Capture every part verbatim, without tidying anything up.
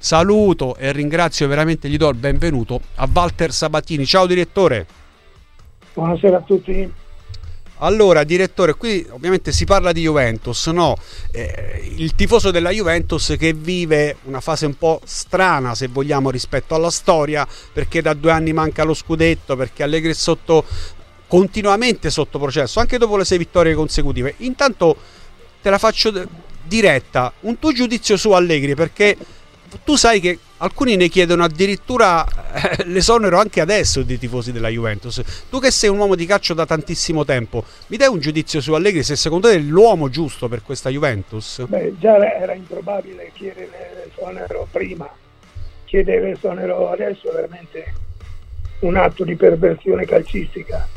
saluto e ringrazio veramente, gli do il benvenuto a Walter Sabatini. Ciao direttore. Buonasera a tutti. Allora direttore, qui ovviamente si parla di Juventus, no? Eh, il tifoso della Juventus che vive una fase un po' strana, se vogliamo, rispetto alla storia, perché da due anni manca lo scudetto, perché Allegri è sotto, continuamente sotto processo, anche dopo le sei vittorie consecutive. Intanto te la faccio diretta, un tuo giudizio su Allegri, perché tu sai che alcuni ne chiedono addirittura eh, l'esonero anche adesso dei tifosi della Juventus. Tu che sei un uomo di calcio da tantissimo tempo, mi dai un giudizio su Allegri, se secondo te è l'uomo giusto per questa Juventus? Beh, già era improbabile chiedere l'esonero prima, chiedere l'esonero adesso è veramente un atto di perversione calcistica.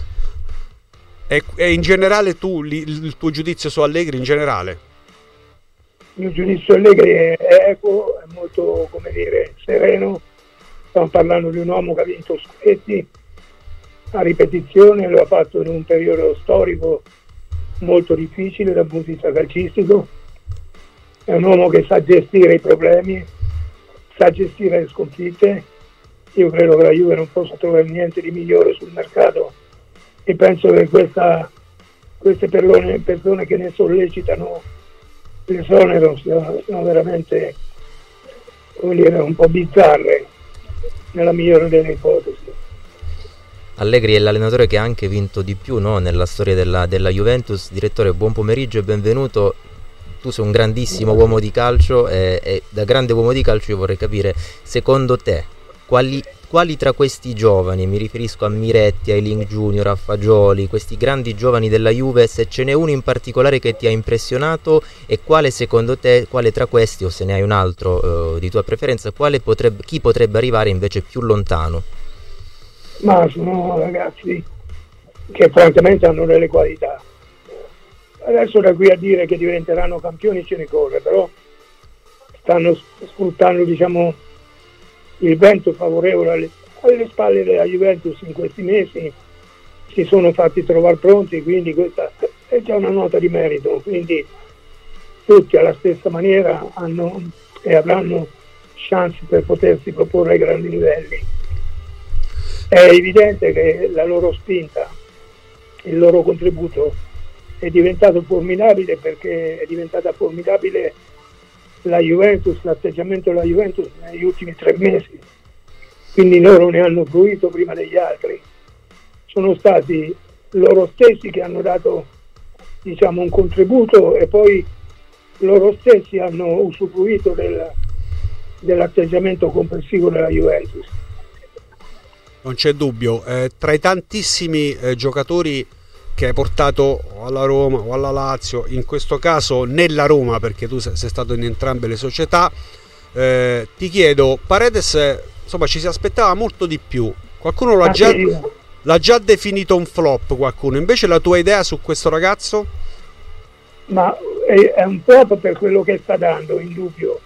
E, e in generale tu, il tuo giudizio su Allegri in generale? Il mio giudizio Allegri è equo, è molto, come dire, sereno. Stiamo parlando di un uomo che ha vinto scudetti a ripetizione, lo ha fatto in un periodo storico molto difficile dal punto di vista calcistico. È un uomo che sa gestire i problemi, sa gestire le sconfitte. Io credo che la Juve non possa trovare niente di migliore sul mercato e penso che questa, queste persone, persone che ne sollecitano l'esonero sono, sono veramente, come dire, un po' bizzarre nella migliore delle ipotesi. Allegri è l'allenatore che ha anche vinto di più, no, nella storia della, della Juventus. Direttore, buon pomeriggio e benvenuto. Tu sei un grandissimo uomo di calcio e, e da grande uomo di calcio io vorrei capire, secondo te, quali, quali tra questi giovani, mi riferisco a Miretti, a Ayling Junior, a Fagioli, questi grandi giovani della Juve, se ce n'è uno in particolare che ti ha impressionato, e quale secondo te, quale tra questi, o se ne hai un altro eh, di tua preferenza, quale potrebbe, chi potrebbe arrivare invece più lontano? Ma sono ragazzi che francamente hanno delle qualità. Adesso da qui a dire che diventeranno campioni ce ne corre, però stanno sfruttando, diciamo, il vento favorevole alle, alle spalle della Juventus in questi mesi, si sono fatti trovare pronti, quindi questa è già una nota di merito, quindi tutti alla stessa maniera hanno e avranno chance per potersi proporre ai grandi livelli. È evidente che la loro spinta, il loro contributo è diventato formidabile, perché è diventata formidabile la Juventus, l'atteggiamento della Juventus negli ultimi tre mesi, quindi loro ne hanno fruito prima degli altri. Sono stati loro stessi che hanno dato, diciamo, un contributo e poi loro stessi hanno usufruito del, dell'atteggiamento complessivo della Juventus. Non c'è dubbio, eh, tra i tantissimi eh, giocatori che hai portato alla Roma o alla Lazio, in questo caso nella Roma perché tu sei stato in entrambe le società, eh, ti chiedo, Paredes insomma ci si aspettava molto di più, qualcuno l'ha già, l'ha già definito un flop, qualcuno, invece la tua idea su questo ragazzo? Ma è, è un flop per quello che sta dando, in dubbio,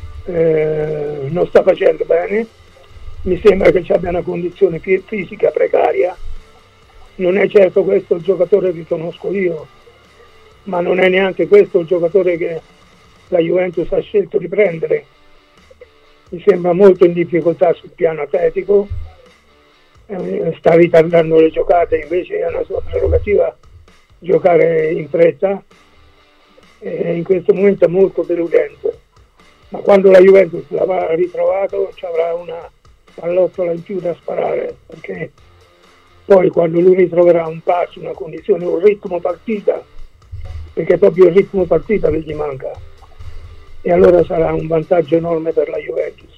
eh, non sta facendo bene, mi sembra che abbia una condizione fisica precaria. Non è certo questo il giocatore che conosco io, ma non è neanche questo il giocatore che la Juventus ha scelto di prendere. Mi sembra molto in difficoltà sul piano atletico, eh, sta ritardando le giocate, invece è una sua prerogativa giocare in fretta, e in questo momento è molto deludente. Ma quando la Juventus l'avrà ritrovato ci avrà una pallottola in più da sparare, perché poi quando lui ritroverà un passo, una condizione, un ritmo partita, perché è proprio il ritmo partita che gli manca, e allora sarà un vantaggio enorme per la Juventus.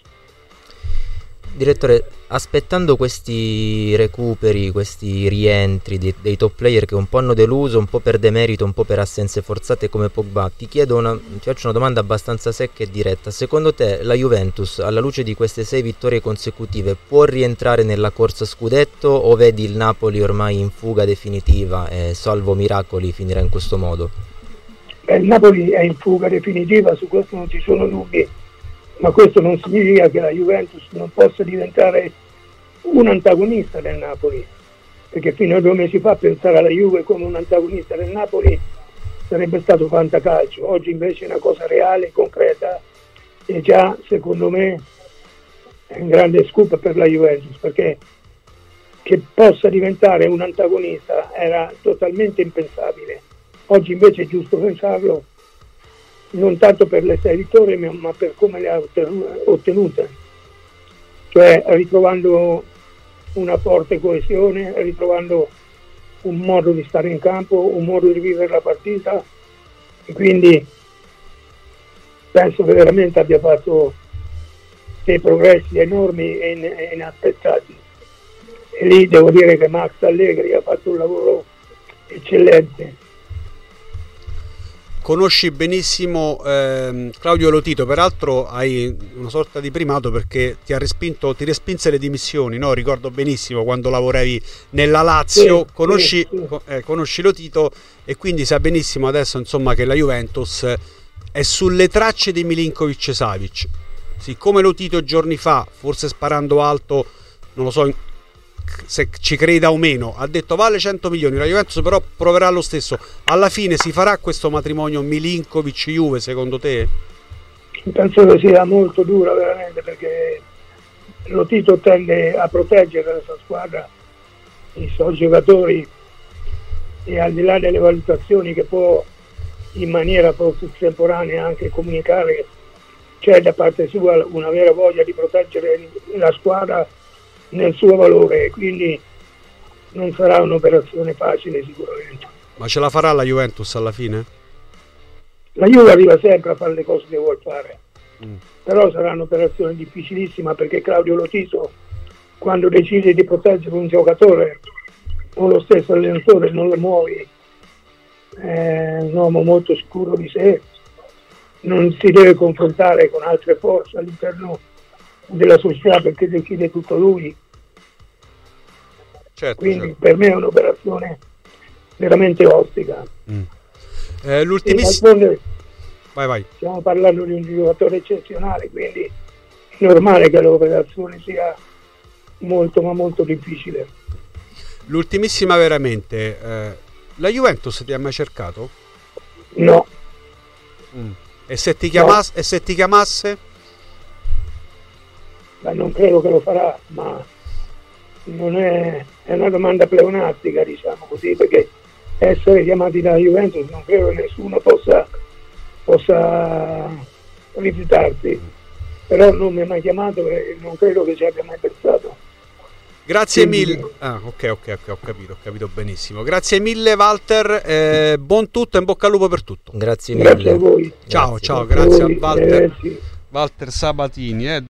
Direttore, aspettando questi recuperi, questi rientri dei, dei top player che un po' hanno deluso, un po' per demerito, un po' per assenze forzate come Pogba, ti chiedo una, ti faccio una domanda abbastanza secca e diretta. Secondo te la Juventus, alla luce di queste sei vittorie consecutive, può rientrare nella corsa scudetto, o vedi il Napoli ormai in fuga definitiva e salvo miracoli finirà in questo modo? Beh, il Napoli è in fuga definitiva, su questo non ci sono dubbi, ma questo non significa che la Juventus non possa diventare un antagonista del Napoli, perché fino a due mesi fa pensare alla Juve come un antagonista del Napoli sarebbe stato fantacalcio. Oggi invece è una cosa reale, concreta, e già secondo me è un grande scoop per la Juventus, perché che possa diventare un antagonista era totalmente impensabile. Oggi invece è giusto pensarlo, non tanto per le sei vittorie ma per come le ha ottenute, cioè ritrovando una forte coesione, ritrovando un modo di stare in campo, un modo di vivere la partita, e quindi penso che veramente abbia fatto dei progressi enormi e inaspettati. E lì devo dire che Max Allegri ha fatto un lavoro eccellente. Conosci benissimo ehm, Claudio Lotito, peraltro hai una sorta di primato perché ti ha respinto, ti respinse le dimissioni, no? Ricordo benissimo quando lavoravi nella Lazio, sì, conosci, sì, sì. Eh, conosci Lotito e quindi sai benissimo adesso insomma che la Juventus è sulle tracce di Milinkovic-Savic. Siccome Lotito giorni fa, forse sparando alto, non lo so se ci creda o meno, ha detto vale cento milioni, la Juventus però proverà lo stesso. Alla fine si farà questo matrimonio Milinkovic-Juve secondo te? Penso che sia molto dura veramente, perché Lotito tende a proteggere la sua squadra, i suoi giocatori, e al di là delle valutazioni che può in maniera temporanea anche comunicare, c'è da parte sua una vera voglia di proteggere la squadra nel suo valore, quindi non sarà un'operazione facile sicuramente. Ma ce la farà la Juventus alla fine? La Juve arriva sempre a fare le cose che vuol fare, mm. però sarà un'operazione difficilissima, perché Claudio Lotito, quando decide di proteggere un giocatore o lo stesso allenatore non lo muovi, è un uomo molto sicuro di sé, non si deve confrontare con altre forze all'interno della società perché decide tutto lui. Certo, quindi certo. Per me è un'operazione veramente ostica. Mm. Eh, l'ultimissimo... Vai, vai. Stiamo parlando di un giocatore eccezionale, quindi è normale che l'operazione sia molto ma molto difficile. L'ultimissima veramente, eh, la Juventus ti ha mai cercato? No. Mm. E se ti chiamasse? No. E se ti chiamasse? Beh, non credo che lo farà, ma non è, è una domanda pleonastica, diciamo così, perché essere chiamati da Juventus non credo che nessuno possa, possa rifiutarsi, però non mi ha mai chiamato e non credo che ci abbia mai pensato. Grazie Quindi... mille. Ah, ok, ok, ok, ho capito, ho capito benissimo. Grazie mille Walter, eh, buon tutto e in bocca al lupo per tutto. Grazie mille. Grazie a voi. Ciao, grazie. ciao, grazie a, a Walter, eh, sì. Walter Sabatini. Eh.